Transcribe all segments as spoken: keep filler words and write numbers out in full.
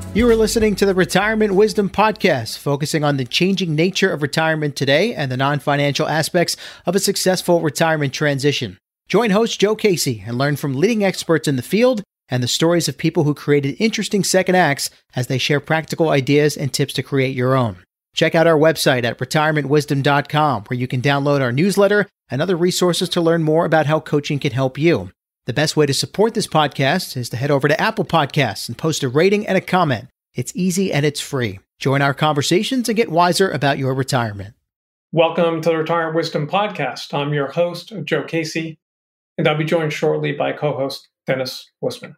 You are listening to the Retirement Wisdom Podcast, focusing on the changing nature of retirement today and the non-financial aspects of a successful retirement transition. Join host Joe Casey and learn from leading experts in the field and the stories of people who created interesting second acts as they share practical ideas and tips to create your own. Check out our website at retirement wisdom dot com, where you can download our newsletter and other resources to learn more about how coaching can help you. The best way to support this podcast is to head over to Apple Podcasts and post a rating and a comment. It's easy and it's free. Join our conversations and get wiser about your retirement. Welcome to the Retirement Wisdom Podcast. I'm your host, Joe Casey, and I'll be joined shortly by co-host Dennis Wussman.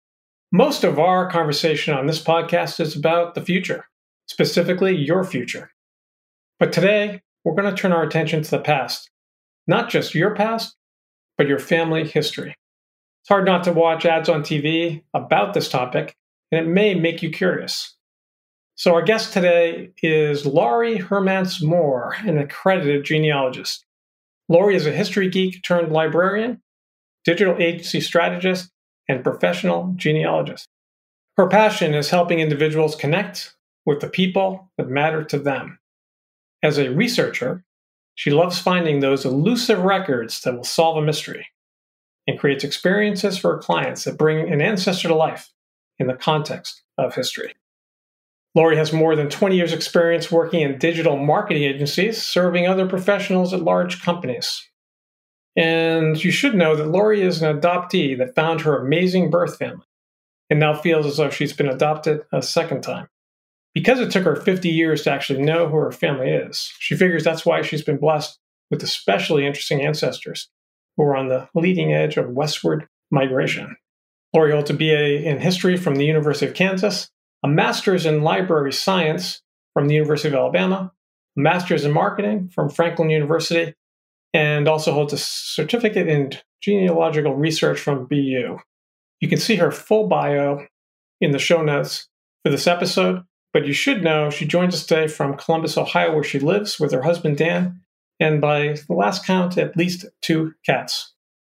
Most of our conversation on this podcast is about the future, specifically your future. But today, we're going to turn our attention to the past. Not just your past, but your family history. It's hard not to watch ads on T V about this topic, and it may make you curious. So our guest today is Laurie Hermance Moore, an accredited genealogist. Laurie is a history geek turned librarian, digital agency strategist, and professional genealogist. Her passion is helping individuals connect with the people that matter to them. As a researcher, she loves finding those elusive records that will solve a mystery, and creates experiences for her clients that bring an ancestor to life in the context of history. Laurie has more than twenty years experience working in digital marketing agencies, serving other professionals at large companies. And you should know that Laurie is an adoptee that found her amazing birth family and now feels as though she's been adopted a second time. Because it took her fifty years to actually know who her family is, she figures that's why she's been blessed with especially interesting ancestors who are on the leading edge of westward migration. Laurie holds a B A in history from the University of Kansas, a master's in library science from the University of Alabama, a master's in marketing from Franklin University, and also holds a certificate in genealogical research from B U. You can see her full bio in the show notes for this episode, but you should know she joins us today from Columbus, Ohio, where she lives with her husband, Dan, and by the last count, at least two cats.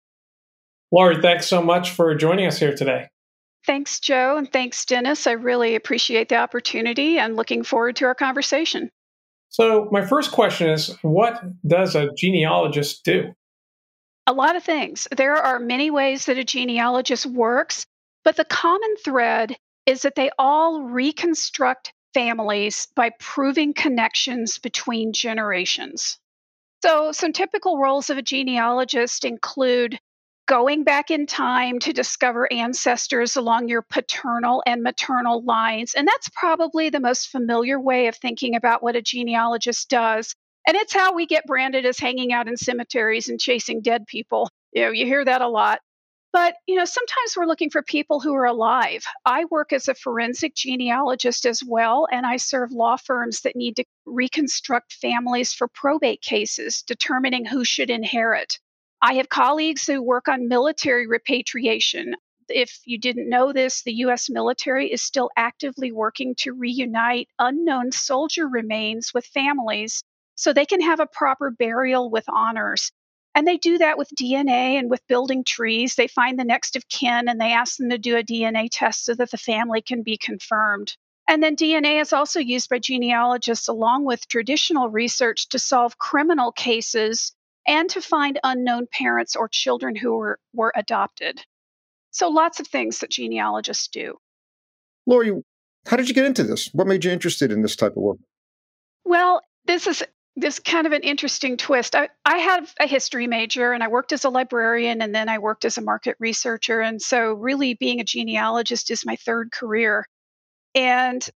Laurie, thanks so much for joining us here today. Thanks, Joe, and thanks, Dennis. I really appreciate the opportunity and looking forward to our conversation. So my first question is, what does a genealogist do? A lot of things. There are many ways that a genealogist works, but the common thread is that they all reconstruct families by proving connections between generations. So some typical roles of a genealogist include going back in time to discover ancestors along your paternal and maternal lines. And that's probably the most familiar way of thinking about what a genealogist does. And it's how we get branded as hanging out in cemeteries and chasing dead people. You know, you hear that a lot. But, you know, sometimes we're looking for people who are alive. I work as a forensic genealogist as well, and I serve law firms that need to reconstruct families for probate cases, determining who should inherit. I have colleagues who work on military repatriation. If you didn't know this, the U S military is still actively working to reunite unknown soldier remains with families so they can have a proper burial with honors. And they do that with D N A and with building trees. They find the next of kin and they ask them to do a D N A test so that the family can be confirmed. And then D N A is also used by genealogists along with traditional research to solve criminal cases and to find unknown parents or children who were, were adopted. So lots of things that genealogists do. Laurie, how did you get into this? What made you interested in this type of work? Well, this is this kind of an interesting twist. I, I have a history major and I worked as a librarian and then I worked as a market researcher. And so really being a genealogist is my third career. And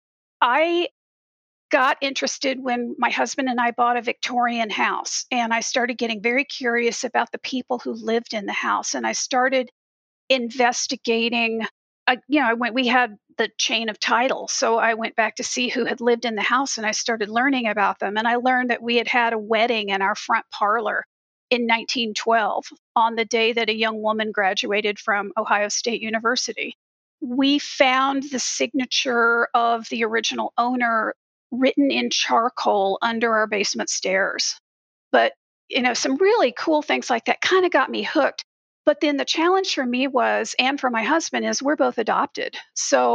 I got interested when my husband and I bought a Victorian house. And I started getting very curious about the people who lived in the house. And I started investigating. I, you know, I went, we had the chain of title. So I went back to see who had lived in the house and I started learning about them. And I learned that we had had a wedding in our front parlor in nineteen twelve on the day that a young woman graduated from Ohio State University. We found the signature of the original owner written in charcoal under our basement stairs. But, you know, some really cool things like that kind of got me hooked. But then the challenge for me was, and for my husband, is we're both adopted. So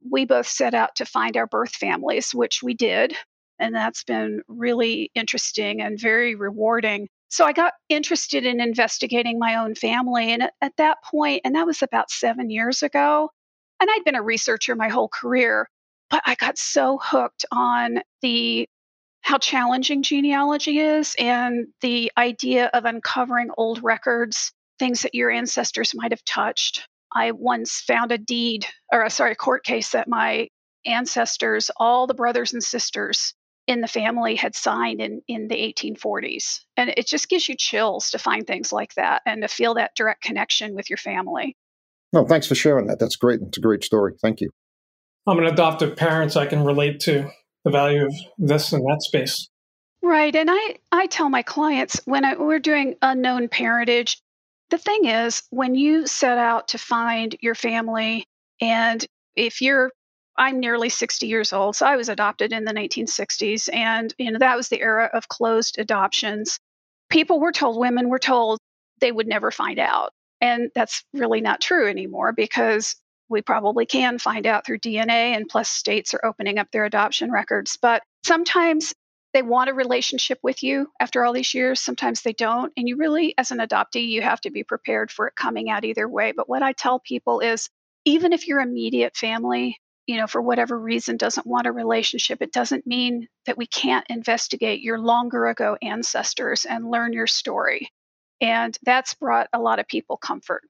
we both set out to find our birth families, which we did. And that's been really interesting and very rewarding. So I got interested in investigating my own family. And at, at that point, and that was about seven years ago, and I'd been a researcher my whole career, but I got so hooked on the how challenging genealogy is and the idea of uncovering old records, things that your ancestors might have touched. I once found a deed, or a, sorry, a court case that my ancestors, all the brothers and sisters in the family had signed in, in the eighteen forties. And it just gives you chills to find things like that and to feel that direct connection with your family. No, thanks for sharing that. That's great. It's a great story. Thank you. I'm an adoptive parent, so I can relate to the value of this and that space. Right. And I, I tell my clients when I, we're doing unknown parentage, the thing is, when you set out to find your family, and if you're, I'm nearly sixty years old, so I was adopted in the nineteen sixties, and you know that was the era of closed adoptions. People were told, women were told they would never find out. And that's really not true anymore because we probably can find out through D N A, and plus states are opening up their adoption records. But sometimes they want a relationship with you after all these years. Sometimes they don't. And you really, as an adoptee, you have to be prepared for it coming out either way. But what I tell people is, even if your immediate family, you know, for whatever reason doesn't want a relationship, it doesn't mean that we can't investigate your longer ago ancestors and learn your story. And that's brought a lot of people comfort.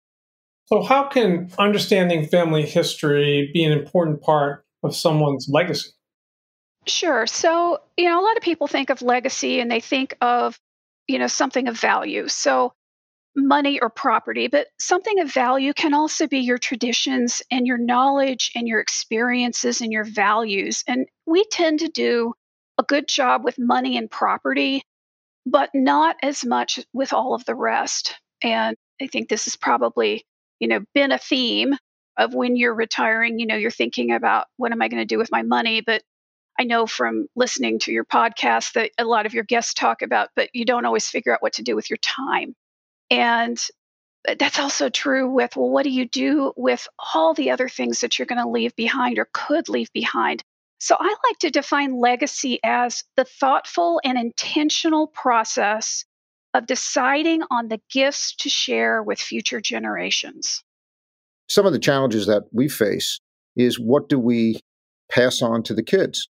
So how can understanding family history be an important part of someone's legacy? Sure. So, you know, a lot of people think of legacy and they think of, you know, something of value. So money or property, but something of value can also be your traditions and your knowledge and your experiences and your values. And we tend to do a good job with money and property, but not as much with all of the rest. And I think this has probably, you know, been a theme of when you're retiring, you know, you're thinking about what am I going to do with my money? But I know from listening to your podcast that a lot of your guests talk about, but you don't always figure out what to do with your time. And that's also true with, well, what do you do with all the other things that you're going to leave behind or could leave behind? So I like to define legacy as the thoughtful and intentional process of deciding on the gifts to share with future generations. Some of the challenges that we face is what do we pass on to the kids?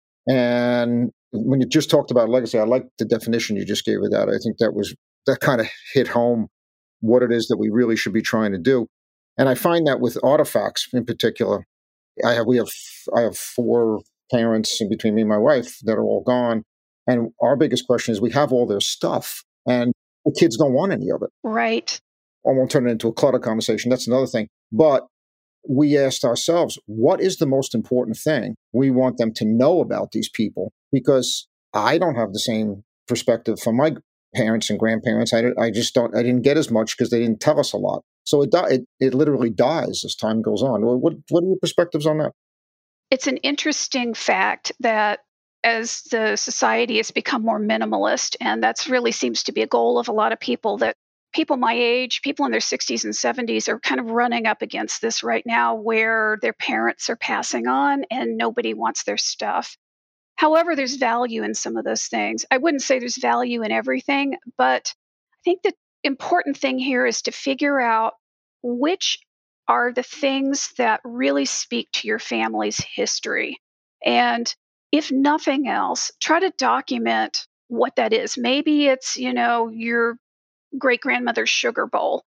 And when you just talked about legacy, I like the definition you just gave of that. I think that was that kind of hit home what it is that we really should be trying to do. And I find that with artifacts in particular, I have we have I have four parents in between me and my wife that are all gone. And our biggest question is we have all their stuff and the kids don't want any of it. Right. I won't turn it into a clutter conversation. That's another thing. But we asked ourselves, what is the most important thing we want them to know about these people? Because I don't have the same perspective from my parents and grandparents. I, I just don't, I didn't get as much because they didn't tell us a lot. So it, it it literally dies as time goes on. What what are your perspectives on that? It's an interesting fact that as the society has become more minimalist, and that's really seems to be a goal of a lot of people, that people my age, people in their sixties and seventies are kind of running up against this right now where their parents are passing on and nobody wants their stuff. However, there's value in some of those things. I wouldn't say there's value in everything, but I think the important thing here is to figure out which are the things that really speak to your family's history. And if nothing else, try to document what that is. Maybe it's, you know, your great grandmother's sugar bowl.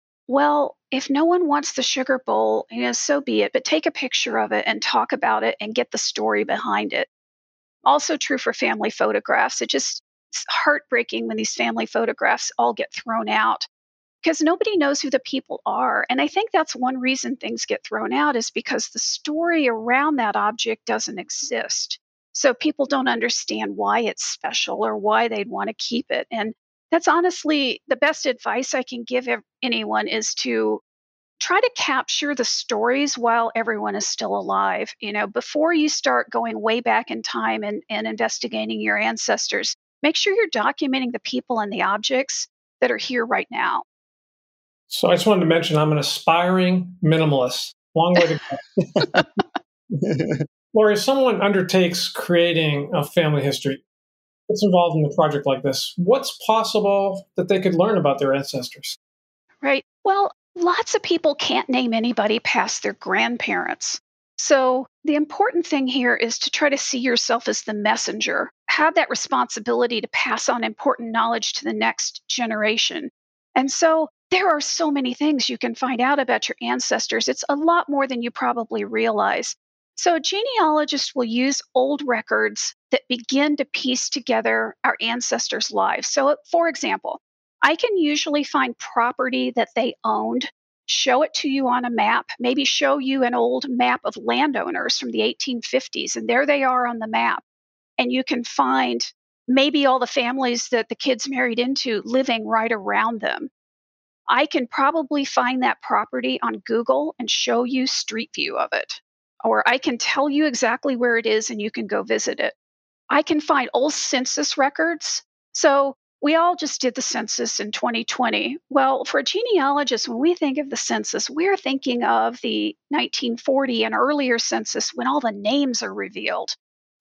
Well, if no one wants the sugar bowl, you know, so be it, but take a picture of it and talk about it and get the story behind it. Also true for family photographs. It just it's heartbreaking when these family photographs all get thrown out because nobody knows who the people are. And I think that's one reason things get thrown out is because the story around that object doesn't exist. So people don't understand why it's special or why they'd want to keep it. And that's honestly the best advice I can give anyone is to try to capture the stories while everyone is still alive. You know, before you start going way back in time and, and investigating your ancestors, make sure you're documenting the people and the objects that are here right now. So I just wanted to mention I'm an aspiring minimalist. Long way to go. Lori, if someone undertakes creating a family history, gets involved in a project like this, what's possible that they could learn about their ancestors? Right. Well, lots of people can't name anybody past their grandparents. So the important thing here is to try to see yourself as the messenger, have that responsibility to pass on important knowledge to the next generation. And so there are so many things you can find out about your ancestors. It's a lot more than you probably realize. So a genealogist will use old records that begin to piece together our ancestors' lives. So, for example, I can usually find property that they owned, show it to you on a map, maybe show you an old map of landowners from the eighteen fifties, and there they are on the map. And you can find maybe all the families that the kids married into living right around them. I can probably find that property on Google and show you street view of it. Or I can tell you exactly where it is and you can go visit it. I can find old census records. So we all just did the census in twenty twenty. Well, for a genealogist, when we think of the census, we're thinking of the nineteen forty and earlier census when all the names are revealed.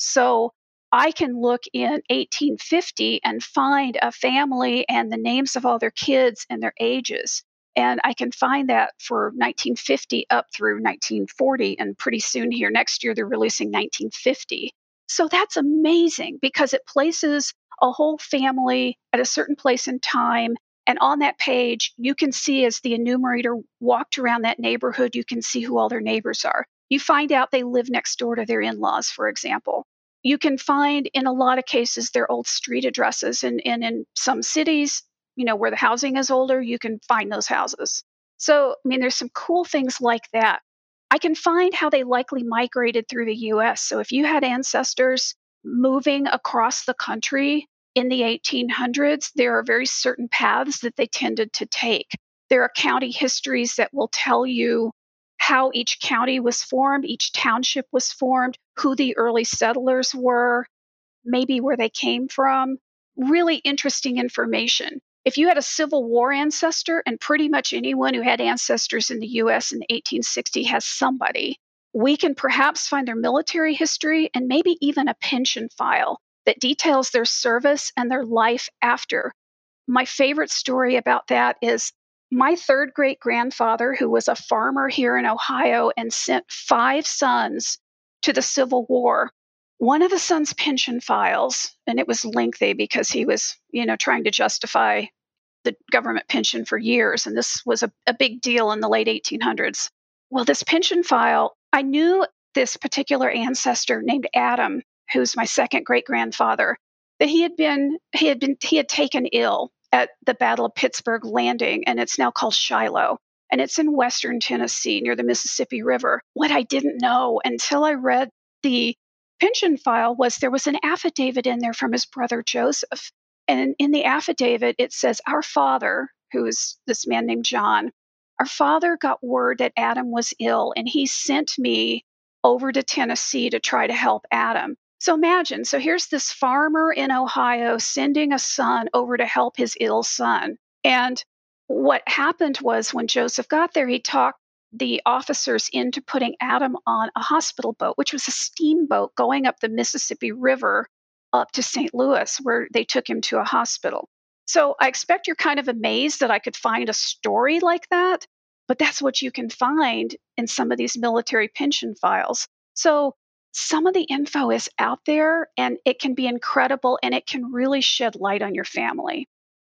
So I can look in eighteen fifty and find a family and the names of all their kids and their ages. And I can find that for nineteen fifty up through nineteen forty. And pretty soon here next year, they're releasing nineteen fifty. So that's amazing because it places a whole family at a certain place in time. And on that page, you can see as the enumerator walked around that neighborhood, you can see who all their neighbors are. You find out they live next door to their in laws, for example. You can find in a lot of cases their old street addresses. And, and in some cities, you know, where the housing is older, you can find those houses. So, I mean, there's some cool things like that. I can find how they likely migrated through the U S. So if you had ancestors moving across the country in the eighteen hundreds, there are very certain paths that they tended to take. There are county histories that will tell you how each county was formed, each township was formed, who the early settlers were, maybe where they came from. Really interesting information. If you had a Civil War ancestor, and pretty much anyone who had ancestors in the U S in eighteen sixty has somebody, we can perhaps find their military history and maybe even a pension file that details their service and their life after. My favorite story about that is my third great grandfather, who was a farmer here in Ohio and sent five sons to the Civil War. One of the sons' pension files, and it was lengthy because he was, you know, trying to justify the government pension for years. And this was a, a big deal in the late eighteen hundreds. Well, this pension file, I knew this particular ancestor named Adam, who's my second great grandfather, that he had been, he had been, he had taken ill at the Battle of Pittsburgh Landing, and it's now called Shiloh. And it's in western Tennessee near the Mississippi River. What I didn't know until I read the pension file was there was an affidavit in there from his brother Joseph. And in the affidavit, it says, our father, who is this man named John, our father got word that Adam was ill, and he sent me over to Tennessee to try to help Adam. So imagine, so here's this farmer in Ohio sending a son over to help his ill son. And what happened was when Joseph got there, he talked the officers into putting Adam on a hospital boat, which was a steamboat going up the Mississippi River up to Saint Louis, where they took him to a hospital. So I expect you're kind of amazed that I could find a story like that, but that's what you can find in some of these military pension files. So some of the info is out there, and it can be incredible, and it can really shed light on your family.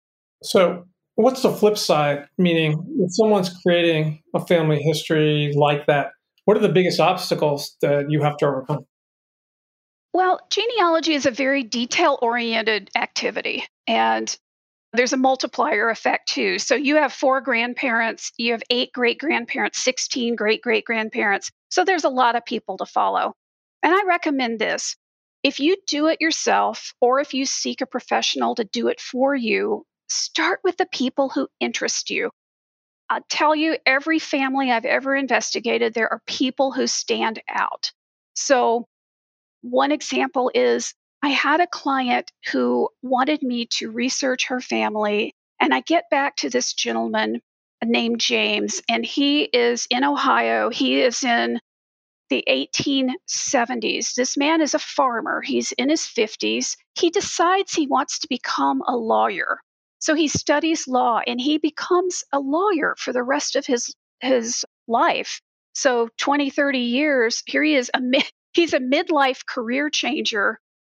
So what's the flip side? Meaning, if someone's creating a family history like that, what are the biggest obstacles that you have to overcome? Well, genealogy is a very detail-oriented activity, and there's a multiplier effect too. So you have four grandparents, you have eight great-grandparents, sixteen great-great-grandparents. So there's a lot of people to follow. And I recommend this. If you do it yourself, or if you seek a professional to do it for you, start with the people who interest you. I'll tell you, every family I've ever investigated, there are people who stand out. So one example is I had a client who wanted me to research her family, and I get back to this gentleman named James, and he is in Ohio. He is in the eighteen seventies. This man is a farmer. He's in his fifties. He decides he wants to become a lawyer. So he studies law and he becomes a lawyer for the rest of his his life. So twenty, thirty years, here he is, a mid, he's a midlife career changer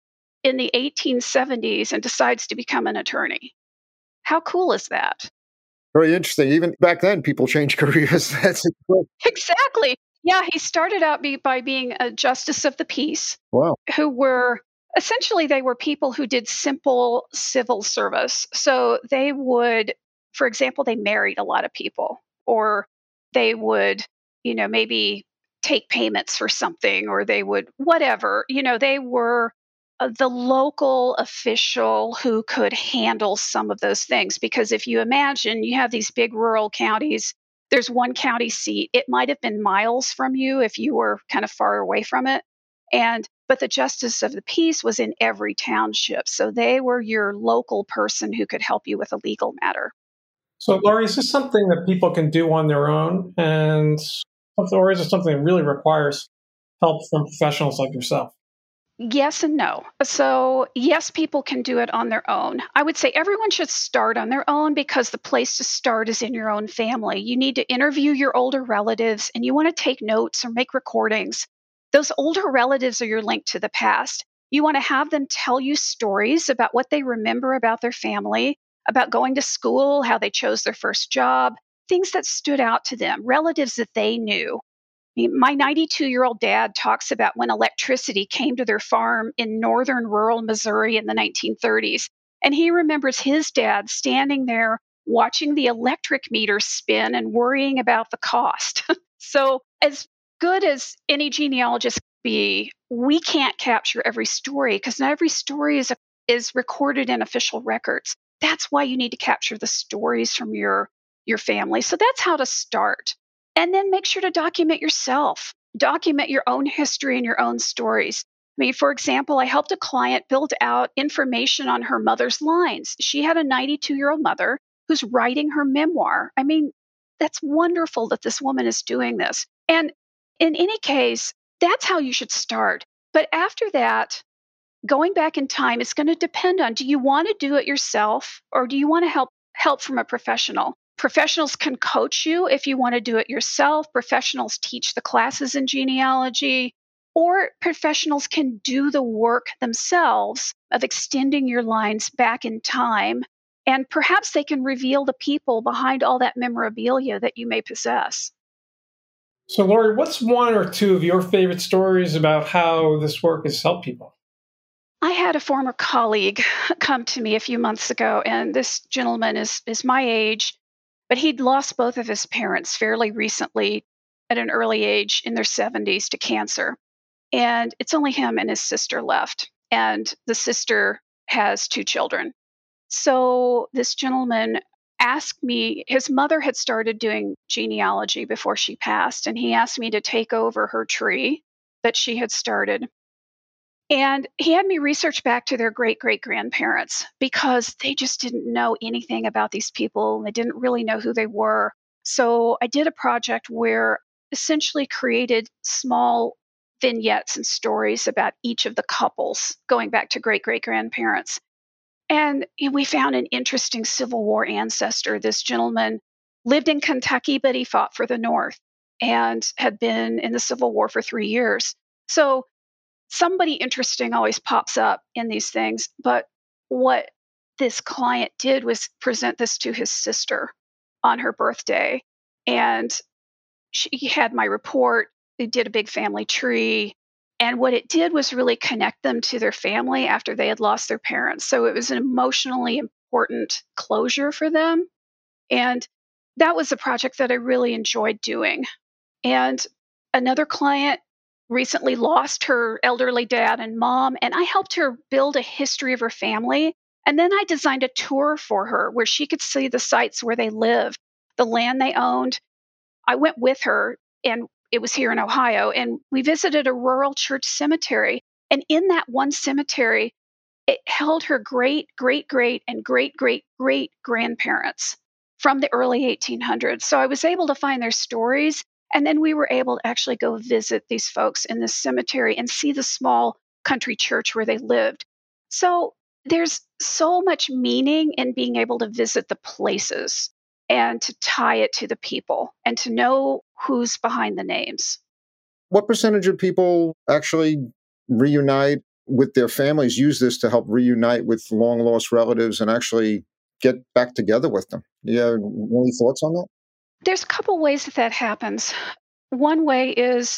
in the eighteen seventies and decides to become an attorney. How cool is that? Very interesting. Even back then, people changed careers. That's cool. Exactly. Yeah, he started out be, by being a justice of the peace, Wow. who were essentially they were people who did simple civil service. So they would, for example, they married a lot of people, or they would, you know, maybe take payments for something, or they would whatever. You know, they were uh, the local official who could handle some of those things. Because if you imagine you have these big rural counties, there's one county seat. It might have been miles from you if you were kind of far away from it. And but the justice of the peace was in every township. So they were your local person who could help you with a legal matter. So, Laurie, is this something that people can do on their own? And or is it something that really requires help from professionals like yourself? Yes and no. So, yes, people can do it on their own. I would say everyone should start on their own because the place to start is in your own family. You need to interview your older relatives and you want to take notes or make recordings. Those older relatives are your link to the past. You want to have them tell you stories about what they remember about their family, about going to school, how they chose their first job, things that stood out to them, relatives that they knew. My ninety-two year old dad talks about when electricity came to their farm in northern rural Missouri in the nineteen thirties. And he remembers his dad standing there watching the electric meter spin and worrying about the cost. So, as good as any genealogist can be, we can't capture every story because not every story is, a, is recorded in official records. That's why you need to capture the stories from your, your family. So, that's how to start. And then make sure to document yourself. Document your own history and your own stories. I mean, for example, I helped a client build out information on her mother's lines. She had a ninety-two year old mother who's writing her memoir. I mean, that's wonderful that this woman is doing this. And in any case, that's how you should start. But after that, going back in time is going to depend on, do you want to do it yourself or do you want to help help from a professional? Professionals can coach you if you want to do it yourself. Professionals teach the classes in genealogy, or professionals can do the work themselves of extending your lines back in time. And perhaps they can reveal the people behind all that memorabilia that you may possess. So, Laurie, what's one or two of your favorite stories about how this work has helped people? I had a former colleague come to me a few months ago, and this gentleman is, is my age. But he'd lost both of his parents fairly recently at an early age in their seventies to cancer. And it's only him and his sister left. And the sister has two children. So this gentleman asked me, his mother had started doing genealogy before she passed, and he asked me to take over her tree that she had started. And he had me research back to their great great grandparents because they just didn't know anything about these people. They didn't really know who they were. So I did a project where essentially created small vignettes and stories about each of the couples going back to great great grandparents. And we found an interesting Civil War ancestor. This gentleman lived in Kentucky, but he fought for the North and had been in the Civil War for three years. So somebody interesting always pops up in these things. But what this client did was present this to his sister on her birthday. And she had my report. They did a big family tree. And what it did was really connect them to their family after they had lost their parents. So it was an emotionally important closure for them. And that was a project that I really enjoyed doing. And another client recently lost her elderly dad and mom, and I helped her build a history of her family. And then I designed a tour for her where she could see the sites where they lived, the land they owned. I went with her, and it was here in Ohio, and we visited a rural church cemetery. And in that one cemetery, it held her great, great, great, and great, great, great grandparents from the early eighteen hundreds. So I was able to find their stories And then we were able to actually go visit these folks in this cemetery and see the small country church where they lived. So there's so much meaning in being able to visit the places and to tie it to the people and to know who's behind the names. What percentage of people actually reunite with their families, use this to help reunite with long lost relatives and actually get back together with them? Do you have any thoughts on that? There's a couple ways that that happens. One way is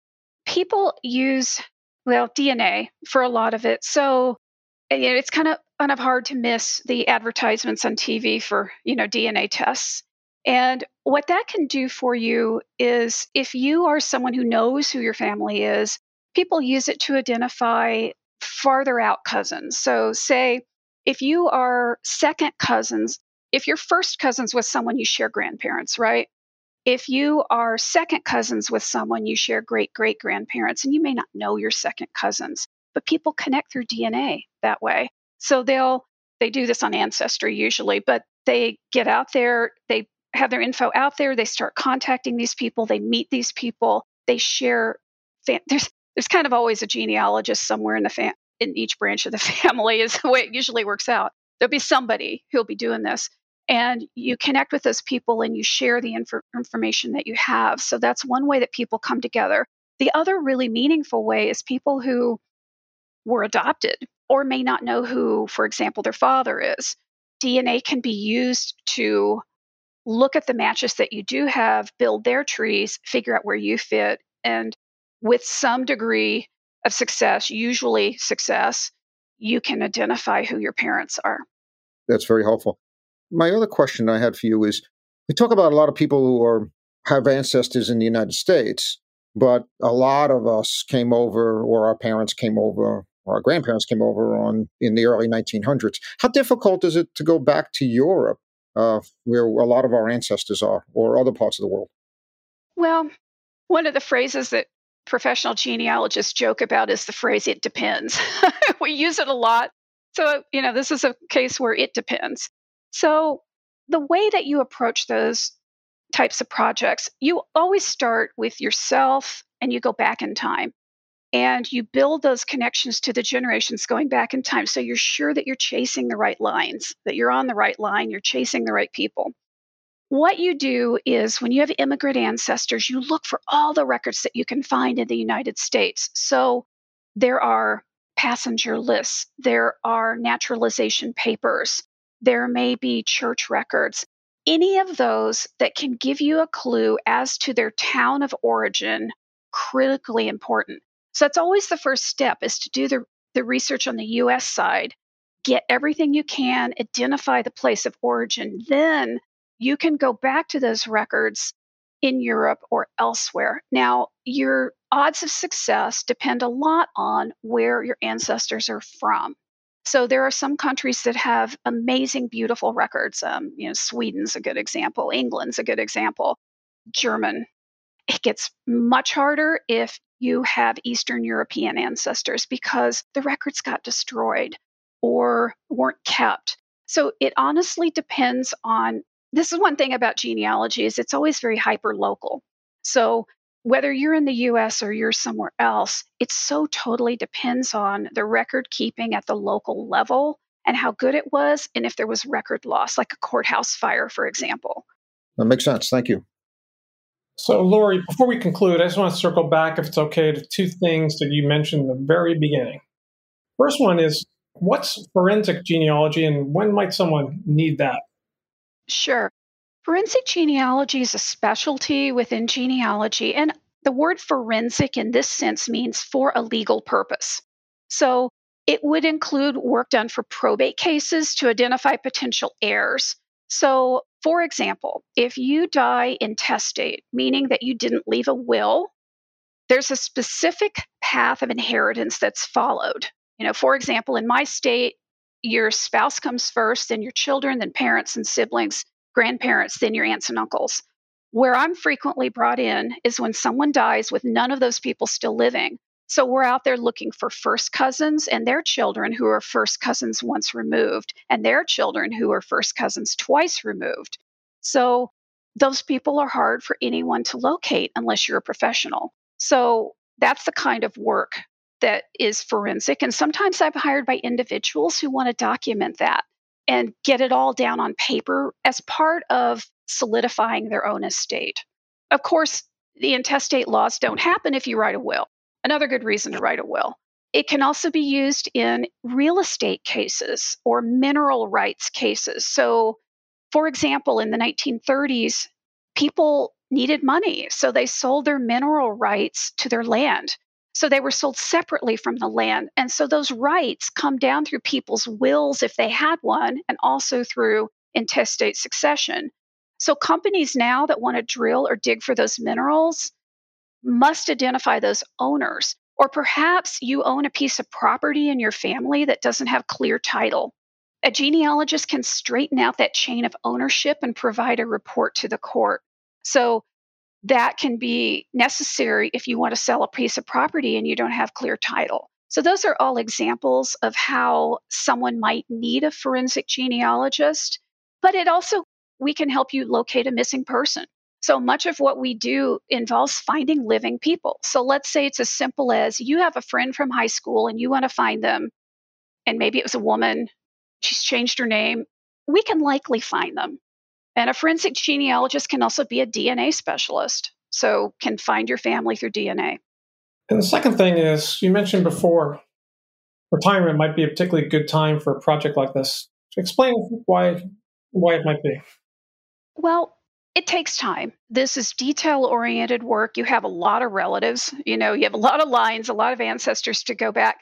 people use, well, D N A for a lot of it. So you know, it's kind of kind of hard to miss the advertisements on T V for, you know, D N A tests. And what that can do for you is if you are someone who knows who your family is, people use it to identify farther out cousins. So say if you are second cousins, if you're first cousins with someone, you share grandparents, right? If you are second cousins with someone, you share great great grandparents, and you may not know your second cousins, but people connect through D N A that way. So they'll they do this on Ancestry usually, but they get out there, they have their info out there, they start contacting these people, they meet these people, they share. Fam- there's there's kind of always a genealogist somewhere in the fam- in each branch of the family is the way it usually works out. There'll be somebody who'll be doing this. And you connect with those people and you share the inf- information that you have. So that's one way that people come together. The other really meaningful way is people who were adopted or may not know who, for example, their father is. D N A can be used to look at the matches that you do have, build their trees, figure out where you fit, and with some degree of success, usually success, you can identify who your parents are. That's very helpful. My other question I had for you is, we talk about a lot of people who are have ancestors in the United States, but a lot of us came over, or our parents came over, or our grandparents came over on in the early nineteen hundreds. How difficult is it to go back to Europe, uh, where a lot of our ancestors are, or other parts of the world? Well, one of the phrases that professional genealogists joke about is the phrase, it depends. We use it a lot. So, you know, this is a case where it depends. So, the way that you approach those types of projects, you always start with yourself and you go back in time and you build those connections to the generations going back in time. So, you're sure that you're chasing the right lines, that you're on the right line, you're chasing the right people. What you do is when you have immigrant ancestors, you look for all the records that you can find in the United States. So there are passenger lists, there are naturalization papers, there may be church records. Any of those that can give you a clue as to their town of origin, critically important. So that's always the first step is to do the, the research on the U S side, get everything you can, identify the place of origin. Then you can go back to those records in Europe or elsewhere. Now, your odds of success depend a lot on where your ancestors are from. So there are some countries that have amazing, beautiful records. Um, you know, Sweden's a good example. England's a good example. German. It gets much harder if you have Eastern European ancestors because the records got destroyed or weren't kept. So it honestly depends on. This is one thing about genealogy is it's always very hyper local. So whether you're in the U S or you're somewhere else, it so totally depends on the record keeping at the local level and how good it was and if there was record loss, like a courthouse fire, for example. That makes sense. Thank you. So, Lori, before we conclude, I just want to circle back, if it's okay, to two things that you mentioned in the very beginning. First one is, what's forensic genealogy and when might someone need that? Sure. Forensic genealogy is a specialty within genealogy, and the word forensic in this sense means for a legal purpose. So it would include work done for probate cases to identify potential heirs. So, for example, if you die intestate, meaning that you didn't leave a will, there's a specific path of inheritance that's followed. You know, for example, in my state, your spouse comes first, then your children, then parents and siblings, grandparents, then your aunts and uncles. Where I'm frequently brought in is when someone dies with none of those people still living. So we're out there looking for first cousins and their children who are first cousins once removed, and their children who are first cousins twice removed. So those people are hard for anyone to locate unless you're a professional. So that's the kind of work that is forensic. And sometimes I'm hired by individuals who want to document that and get it all down on paper as part of solidifying their own estate. Of course, the intestate laws don't happen if you write a will. Another good reason to write a will. It can also be used in real estate cases or mineral rights cases. So, for example, in the nineteen thirties, people needed money, so they sold their mineral rights to their land. So they were sold separately from the land. And so those rights come down through people's wills if they had one, and also through intestate succession. So companies now that want to drill or dig for those minerals must identify those owners. Or perhaps you own a piece of property in your family that doesn't have clear title. A genealogist can straighten out that chain of ownership and provide a report to the court. So that can be necessary if you want to sell a piece of property and you don't have clear title. So those are all examples of how someone might need a forensic genealogist, but it also, we can help you locate a missing person. So much of what we do involves finding living people. So let's say it's as simple as you have a friend from high school and you want to find them, and maybe it was a woman, she's changed her name. We can likely find them. And a forensic genealogist can also be a D N A specialist, so can find your family through D N A. And the second thing is, you mentioned before, retirement might be a particularly good time for a project like this. Explain why why it might be. Well, it takes time. This is detail-oriented work. You have a lot of relatives. You know, you have a lot of lines, a lot of ancestors to go back.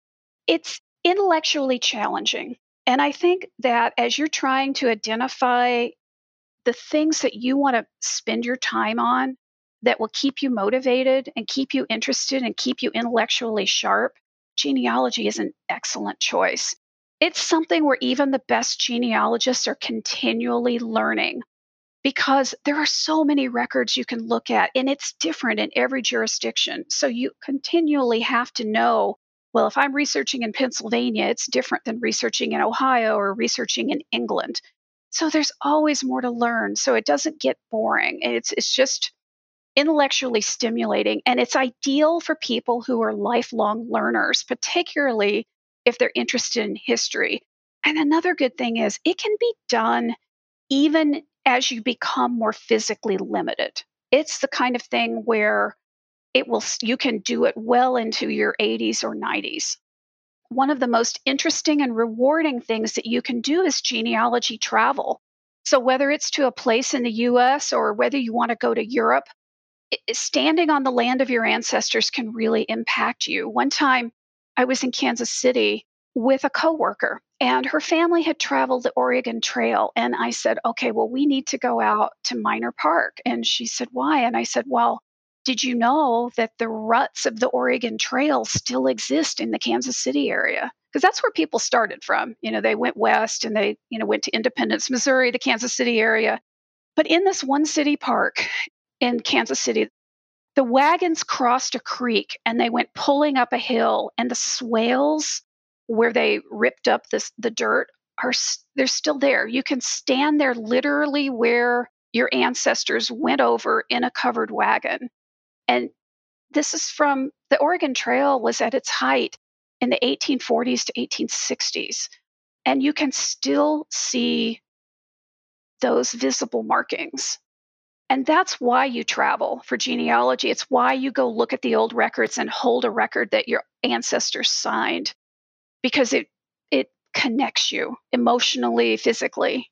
It's intellectually challenging. And I think that as you're trying to identify the things that you want to spend your time on that will keep you motivated and keep you interested and keep you intellectually sharp, genealogy is an excellent choice. It's something where even the best genealogists are continually learning because there are so many records you can look at, and it's different in every jurisdiction. So you continually have to know, well, if I'm researching in Pennsylvania, it's different than researching in Ohio or researching in England. So there's always more to learn. So it doesn't get boring. It's it's just intellectually stimulating. And it's ideal for people who are lifelong learners, particularly if they're interested in history. And another good thing is it can be done even as you become more physically limited. It's the kind of thing where it will you can do it well into your eighties or nineties. One of the most interesting and rewarding things that you can do is genealogy travel. So whether it's to a place in the U S or whether you want to go to Europe, it, standing on the land of your ancestors can really impact you. One time I was in Kansas City with a coworker, and her family had traveled the Oregon Trail. And I said, okay, well, we need to go out to Minor Park. And she said, why? And I said, well, did you know that the ruts of the Oregon Trail still exist in the Kansas City area? Because that's where people started from. You know, they went west and they, you know, went to Independence, Missouri, the Kansas City area. But in this one city park in Kansas City, the wagons crossed a creek and they went pulling up a hill, and the swales where they ripped up this the dirt are they're still there. You can stand there literally where your ancestors went over in a covered wagon. And this is from the Oregon Trail was at its height in the eighteen forties to eighteen sixties. And you can still see those visible markings. And that's why you travel for genealogy. It's why you go look at the old records and hold a record that your ancestors signed, because it it connects you emotionally, physically.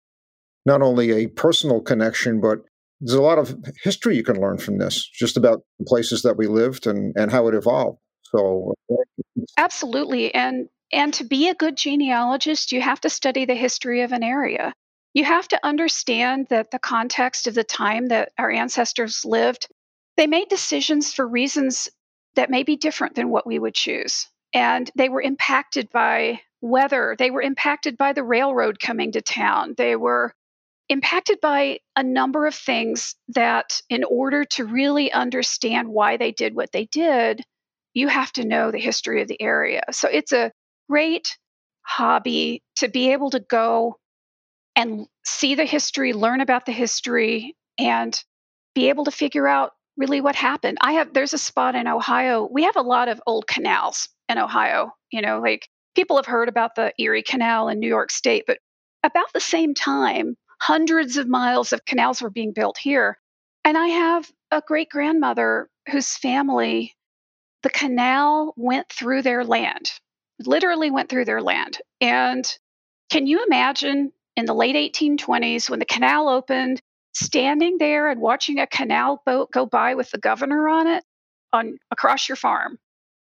Not only a personal connection, but there's a lot of history you can learn from this, just about the places that we lived and, and how it evolved. So, absolutely. And and to be a good genealogist, you have to study the history of an area. You have to understand that the context of the time that our ancestors lived, they made decisions for reasons that may be different than what we would choose. And they were impacted by weather. They were impacted by the railroad coming to town. They were impacted by a number of things that, in order to really understand why they did what they did, you have to know the history of the area. So it's a great hobby to be able to go and see the history, learn about the history, and be able to figure out really what happened. I have, there's a spot in Ohio. We have a lot of old canals in Ohio. You know, like people have heard about the Erie Canal in New York State, but about the same time, hundreds of miles of canals were being built here. And I have a great grandmother whose family, the canal went through their land, literally went through their land. And can you imagine in the late eighteen twenties when the canal opened, standing there and watching a canal boat go by with the governor on it on across your farm?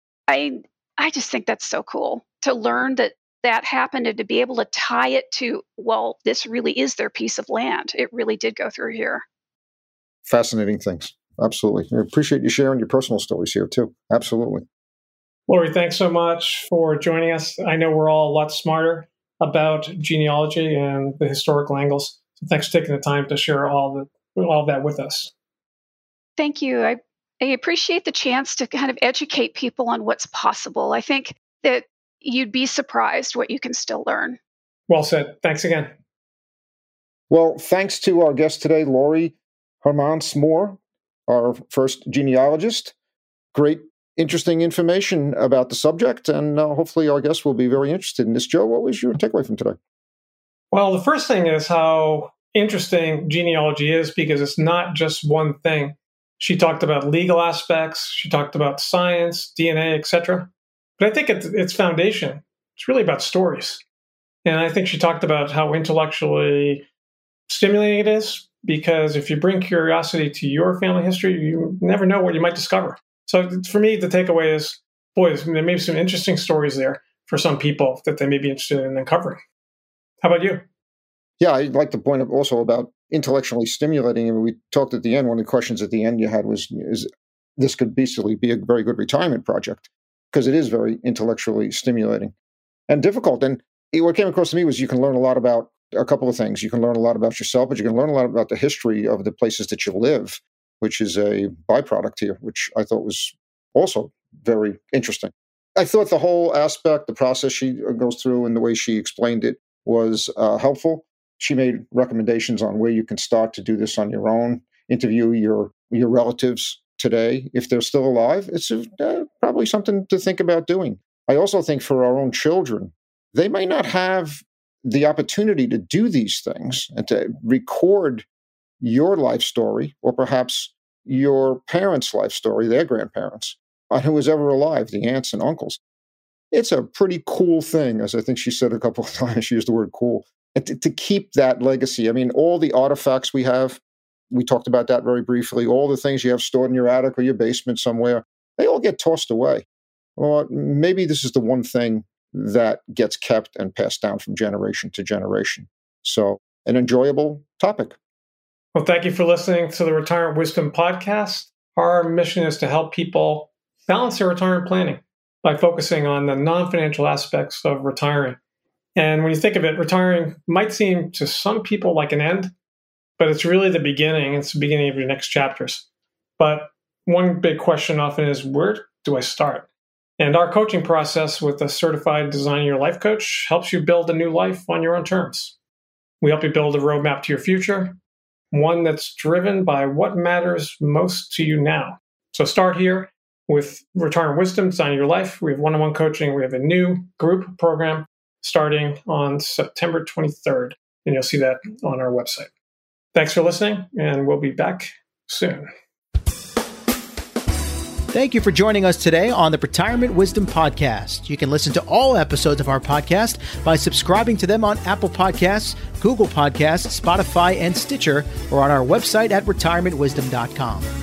I I just think that's so cool to learn that that happened and to be able to tie it to, well, this really is their piece of land. It really did go through here. Fascinating things. Absolutely. I appreciate you sharing your personal stories here too. Absolutely. Lori, thanks so much for joining us. I know we're all a lot smarter about genealogy and the historical angles. So thanks for taking the time to share all the all that with us. Thank you. I, I appreciate the chance to kind of educate people on what's possible. I think that you'd be surprised what you can still learn. Well said. Thanks again. Well, thanks to our guest today, Lori Hermans-Moore, our first genealogist. Great, interesting information about the subject, and uh, hopefully our guests will be very interested in this. Joe, what was your takeaway from today? Well, the first thing is how interesting genealogy is because it's not just one thing. She talked about legal aspects, she talked about science, D N A, et cetera. But I think at its foundation, it's really about stories. And I think she talked about how intellectually stimulating it is, because if you bring curiosity to your family history, you never know what you might discover. So for me, the takeaway is, boy, there may be some interesting stories there for some people that they may be interested in uncovering. How about you? Yeah, I'd like to point out also about intellectually stimulating. I mean, we talked at the end, one of the questions at the end you had was, is this could basically be a very good retirement project, because it is very intellectually stimulating and difficult. And what came across to me was you can learn a lot about a couple of things. You can learn a lot about yourself, but you can learn a lot about the history of the places that you live, which is a byproduct here, which I thought was also very interesting. I thought the whole aspect, the process she goes through and the way she explained it was uh, helpful. She made recommendations on where you can start to do this on your own. Interview your your relatives today. If they're still alive, it's uh, probably something to think about doing. I also think for our own children, they may not have the opportunity to do these things and to record your life story, or perhaps your parents' life story, their grandparents, on who was ever alive, the aunts and uncles. It's a pretty cool thing, as I think she said a couple of times. She used the word cool. And to, to keep that legacy. I mean, all the artifacts we have, we talked about that very briefly, all the things you have stored in your attic or your basement somewhere, they all get tossed away. Or maybe this is the one thing that gets kept and passed down from generation to generation. So an enjoyable topic. Well, thank you for listening to the Retirement Wisdom Podcast. Our mission is to help people balance their retirement planning by focusing on the non-financial aspects of retiring. And when you think of it, retiring might seem to some people like an end, but it's really the beginning. It's the beginning of your next chapters. But one big question often is, where do I start? And our coaching process with a certified Design Your Life coach helps you build a new life on your own terms. We help you build a roadmap to your future, one that's driven by what matters most to you now. So start here with Retirement Wisdom, Design Your Life. We have one-on-one coaching. We have a new group program starting on September twenty-third, and you'll see that on our website. Thanks for listening, and we'll be back soon. Thank you for joining us today on the Retirement Wisdom Podcast. You can listen to all episodes of our podcast by subscribing to them on Apple Podcasts, Google Podcasts, Spotify, and Stitcher, or on our website at retirement wisdom dot com.